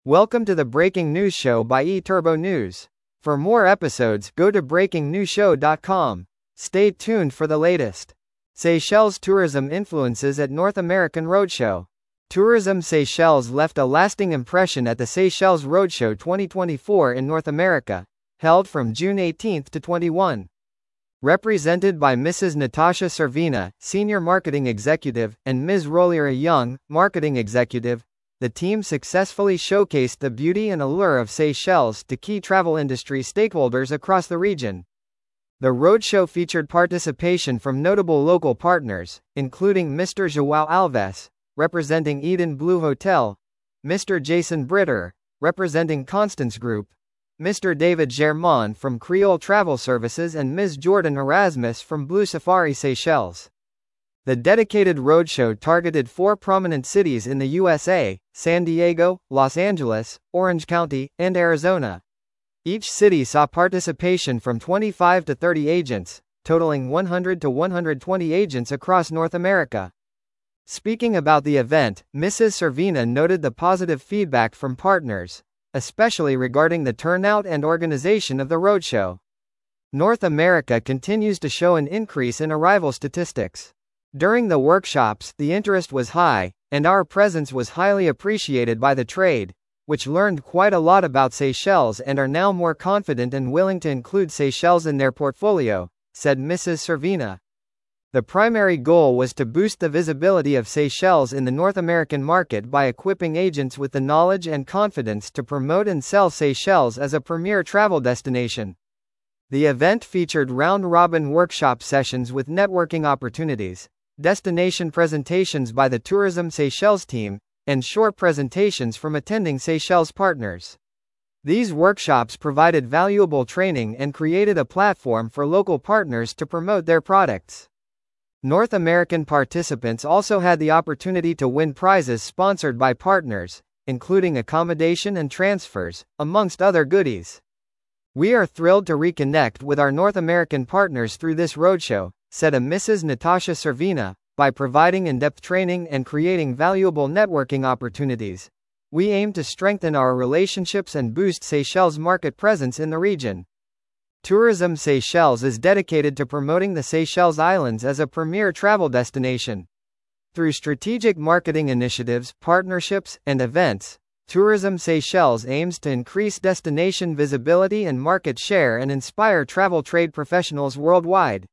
Welcome to the Breaking News Show by eTurbo News. For more episodes, go to breakingnewsshow.com. Stay tuned for the latest. Seychelles tourism influences at North American Roadshow. Tourism Seychelles left a lasting impression at the Seychelles Roadshow 2024 in North America, held from June 18 to 21. Represented by Mrs. Natasha Servina, Senior Marketing Executive, and Ms. Rollier Young, Marketing Executive, the team successfully showcased the beauty and allure of Seychelles to key travel industry stakeholders across the region. The roadshow featured participation from notable local partners, including Mr. João Alves, representing Eden Blue Hotel, Mr. Jason Britter, representing Constance Group, Mr. David Germain from Creole Travel Services, and Ms. Jordan Erasmus from Blue Safari Seychelles. The dedicated roadshow targeted 4 prominent cities in the USA: San Diego, Los Angeles, Orange County, and Arizona. Each city saw participation from 25 to 30 agents, totaling 100 to 120 agents across North America. Speaking about the event, Mrs. Servina noted the positive feedback from partners, especially regarding the turnout and organization of the roadshow. North America continues to show an increase in arrival statistics. During the workshops, the interest was high, and our presence was highly appreciated by the trade, which learned quite a lot about Seychelles and are now more confident and willing to include Seychelles in their portfolio, said Mrs. Servina. The primary goal was to boost the visibility of Seychelles in the North American market by equipping agents with the knowledge and confidence to promote and sell Seychelles as a premier travel destination. The event featured round-robin workshop sessions with networking opportunities, destination presentations by the Tourism Seychelles team, and short presentations from attending Seychelles partners. These workshops provided valuable training and created a platform for local partners to promote their products. North American participants also had the opportunity to win prizes sponsored by partners, including accommodation and transfers, amongst other goodies. "We are thrilled to reconnect with our North American partners through this roadshow," said a Mrs. Natasha Servina. "By providing in-depth training and creating valuable networking opportunities, we aim to strengthen our relationships and boost Seychelles' market presence in the region." Tourism Seychelles is dedicated to promoting the Seychelles Islands as a premier travel destination. Through strategic marketing initiatives, partnerships, and events, Tourism Seychelles aims to increase destination visibility and market share and inspire travel trade professionals worldwide.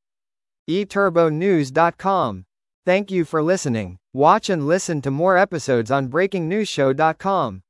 eTurboNews.com. Thank you for listening. Watch and listen to more episodes on breakingnewsshow.com.